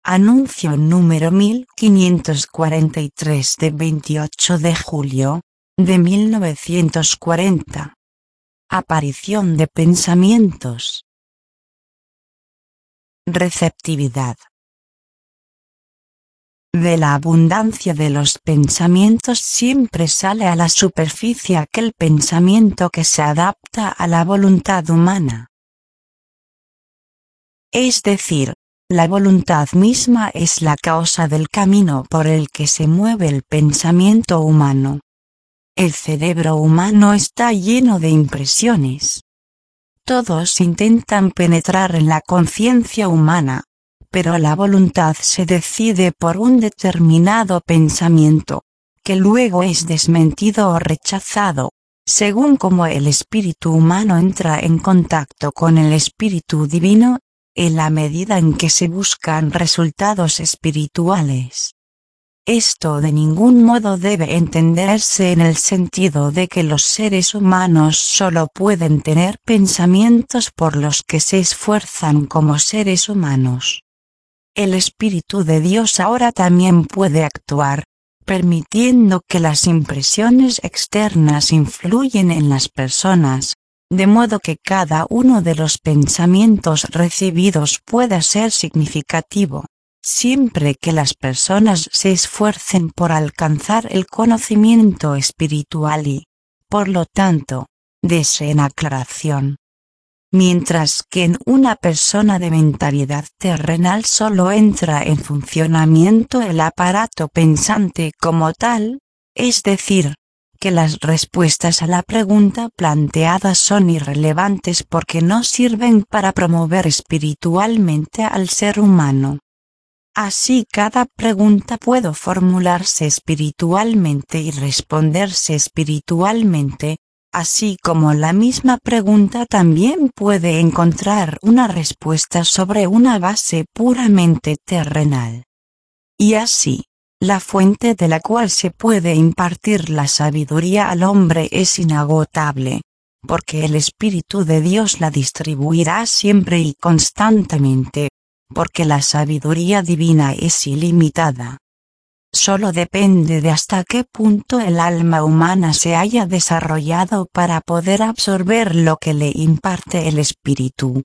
Anuncio número 1543 de 28 de julio, de 1940. Aparición de pensamientos. Receptividad. De la abundancia de los pensamientos siempre sale a la superficie aquel pensamiento que se adapta a la voluntad humana. Es decir, la voluntad misma es la causa del camino por el que se mueve el pensamiento humano. El cerebro humano está lleno de impresiones. Todos intentan penetrar en la conciencia humana, pero la voluntad se decide por un determinado pensamiento, que luego es desmentido o rechazado, según como el espíritu humano entra en contacto con el espíritu divino, en la medida en que se buscan resultados espirituales. Esto de ningún modo debe entenderse en el sentido de que los seres humanos solo pueden tener pensamientos por los que se esfuerzan como seres humanos. El Espíritu de Dios ahora también puede actuar, permitiendo que las impresiones externas influyen en las personas, de modo que cada uno de los pensamientos recibidos pueda ser significativo, siempre que las personas se esfuercen por alcanzar el conocimiento espiritual y, por lo tanto, deseen aclaración. Mientras que en una persona de mentalidad terrenal solo entra en funcionamiento el aparato pensante como tal, es decir, que las respuestas a la pregunta planteada son irrelevantes porque no sirven para promover espiritualmente al ser humano. Así cada pregunta puede formularse espiritualmente y responderse espiritualmente, así como la misma pregunta también puede encontrar una respuesta sobre una base puramente terrenal. Y así, la fuente de la cual se puede impartir la sabiduría al hombre es inagotable, porque el Espíritu de Dios la distribuirá siempre y constantemente, porque la sabiduría divina es ilimitada. Solo depende de hasta qué punto el alma humana se haya desarrollado para poder absorber lo que le imparte el Espíritu.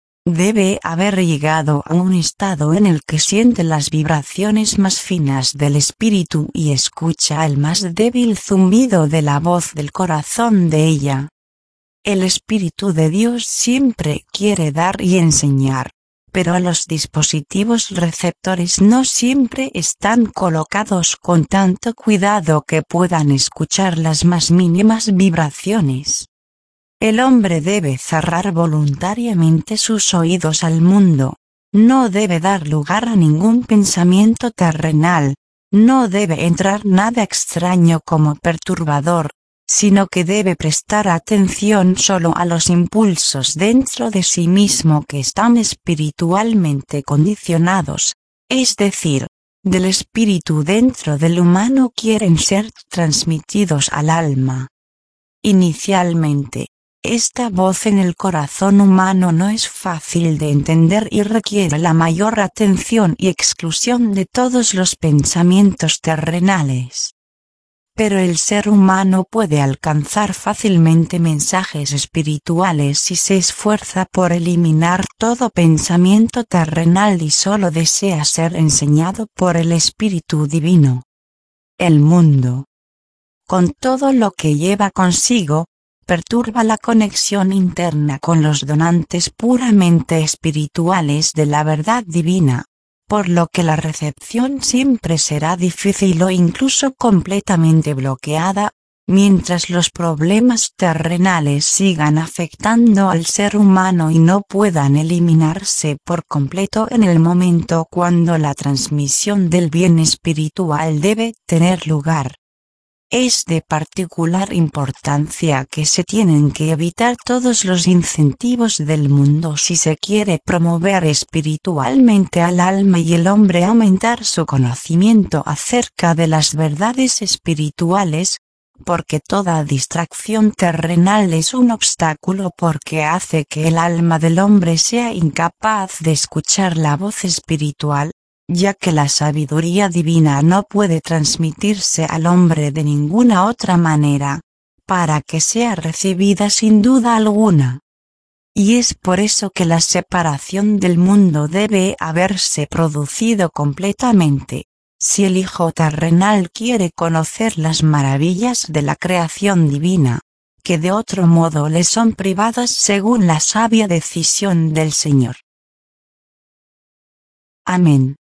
Debe haber llegado a un estado en el que siente las vibraciones más finas del espíritu y escucha el más débil zumbido de la voz del corazón de ella. El Espíritu de Dios siempre quiere dar y enseñar, pero los dispositivos receptores no siempre están colocados con tanto cuidado que puedan escuchar las más mínimas vibraciones. El hombre debe cerrar voluntariamente sus oídos al mundo, no debe dar lugar a ningún pensamiento terrenal, no debe entrar nada extraño como perturbador, sino que debe prestar atención solo a los impulsos dentro de sí mismo que están espiritualmente condicionados, es decir, del espíritu dentro del humano quieren ser transmitidos al alma. Inicialmente, esta voz en el corazón humano no es fácil de entender y requiere la mayor atención y exclusión de todos los pensamientos terrenales. Pero el ser humano puede alcanzar fácilmente mensajes espirituales si se esfuerza por eliminar todo pensamiento terrenal y solo desea ser enseñado por el Espíritu Divino. El mundo, con todo lo que lleva consigo, perturba la conexión interna con los donantes puramente espirituales de la verdad divina, por lo que la recepción siempre será difícil o incluso completamente bloqueada, mientras los problemas terrenales sigan afectando al ser humano y no puedan eliminarse por completo en el momento cuando la transmisión del bien espiritual debe tener lugar. Es de particular importancia que se tienen que evitar todos los incentivos del mundo si se quiere promover espiritualmente al alma y el hombre aumentar su conocimiento acerca de las verdades espirituales, porque toda distracción terrenal es un obstáculo porque hace que el alma del hombre sea incapaz de escuchar la voz espiritual, ya que la sabiduría divina no puede transmitirse al hombre de ninguna otra manera, para que sea recibida sin duda alguna. Y es por eso que la separación del mundo debe haberse producido completamente, si el Hijo terrenal quiere conocer las maravillas de la creación divina, que de otro modo le son privadas según la sabia decisión del Señor. Amén.